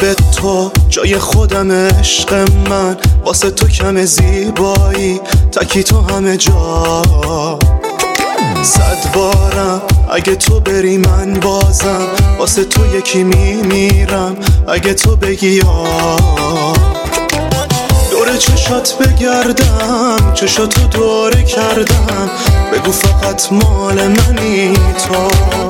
قلب تو جای خودم عشق من، واسه تو کم زیبایی تکی تو همه جا. 100 بارم اگه تو بری من بازم واسه تو یکی میمیرم اگه تو بگی یا. دور چشات بگردم چشاتو دوره کردم، بگو فقط مال منی تو.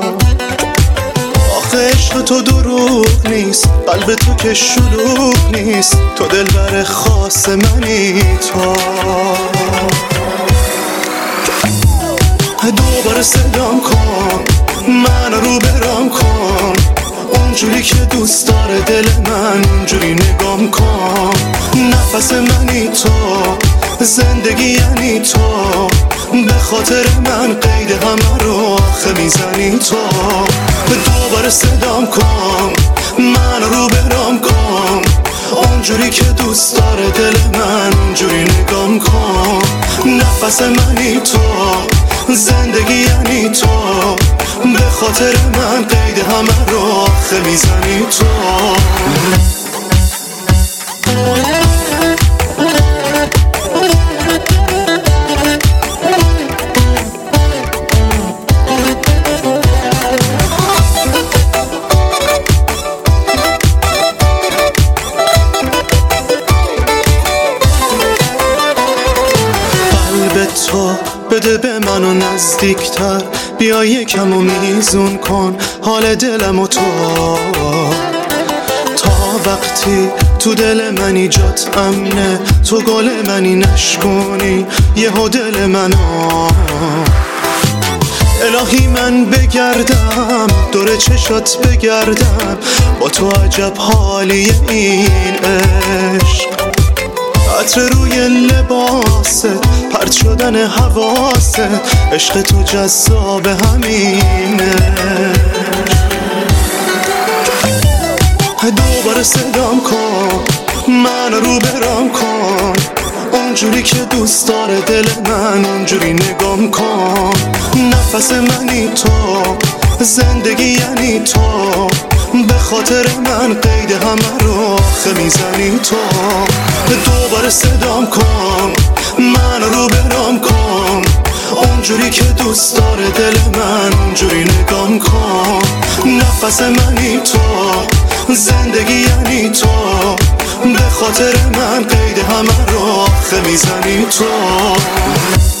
آخه عشق تو دروغ نیست، قلب تو که شلوغ نیست، تو دلبر خاص منی تو. دوباره صدام کن من رو برام کن، اونجوری که دوست داره دل من اونجوری نگام کن. نفس منی تو، زندگی یعنی تو، به خاطر من قید همه رو آخه میزنی تو. دوباره صدام کن من رو برام کن، اونجوری که دوست داره دل من اونجوری نگام کن. نفس منی تو، زندگی یعنی تو، به خاطر من قید همه رو آخه میزنی تو. تو بده به منو نزدیکتر، بیا یکم و میزون کن حال دلم و تو. تا وقتی تو دل منی جات امنه، تو گل منی نشکنی یهو دل منو. الهی من بگردم دور چشات بگردم، با تو عجب حالی این عشق. عطر روی لباست، پرت شدن حواست، عشق تو جذاب همینه. دوباره صدام کن من رو برام کن، اونجوری که دوست داره دل من اونجوری نگام کن. نفس منی تو، زندگی یعنی تو، به خاطر من قید همه رو آخه میزنی تو. دوباره صدام کن من رو برام کن، اونجوری که دوست داره دل من اونجوری نگام کن. نفس منی تو، زندگی یعنی تو، به خاطر من قید همه رو آخه میزنی تو.